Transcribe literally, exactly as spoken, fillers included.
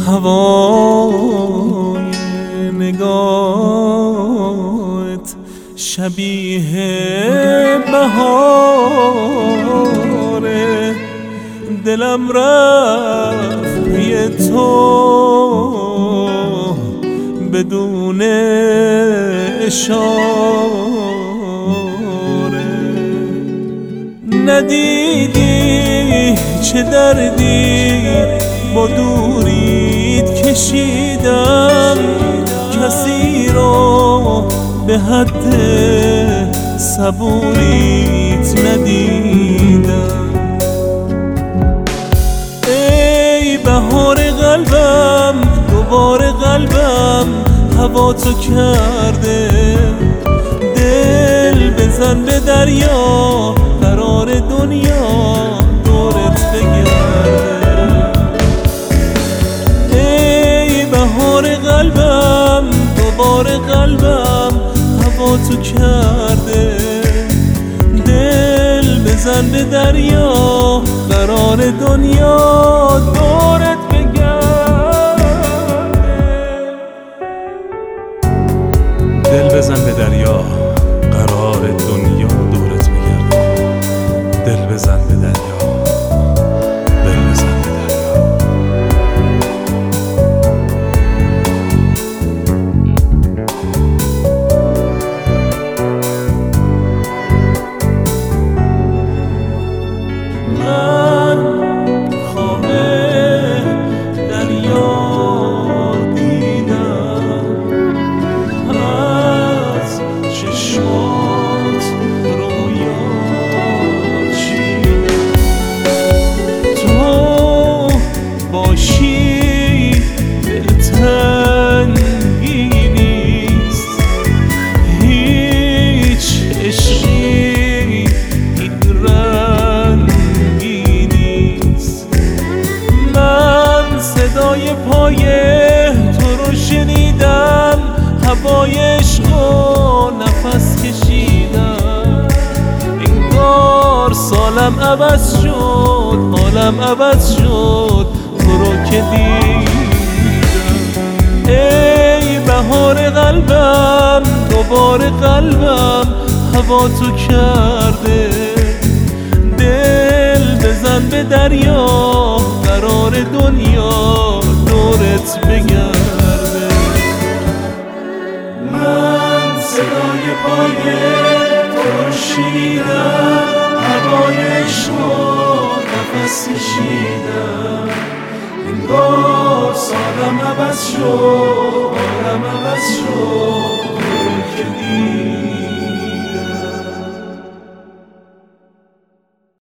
هوای نگاهت شبیه بهاره، دلم رفت پی تو بدون اشاره. ندیدی چه دردی با دوریت کشیدم، کسی رو به حد صبوریت ندیدم. ای بهار قلبم، دوباره قلبم هوا تو کرده، دل بزن به دریا، قرار دنیا دورت بگرده. ای بهار قلبم، دوباره قلبم هوا تو کرده، دل بزن به دریا، قرار دنیا دورت بگرده. دل بزن به دریا، قرار دنیا دورت بگرده. دل بزن به دریا، دل بزن به دریا. من خواب دریا دیدم، از چشمات رویا چیدم. تو باشی دلتنگی نیست، هیچ عشقی این رنگی نیست. من صدای پای تو رو شنیدم، هوای عشق و نفس کشیدم. انگار سالم عوض شد، حالم عوض شد، تو رو که دیدم. ای بهار قلبم، دوباره قلبم هوا تو کرده، دل بزن به دریا، قرار دنیا دورت بگرده. من صدای پای تو رو شنیدم، هوای عشق و نفس کشیدم. انگار سالم عوض شد، حالم عوض شد،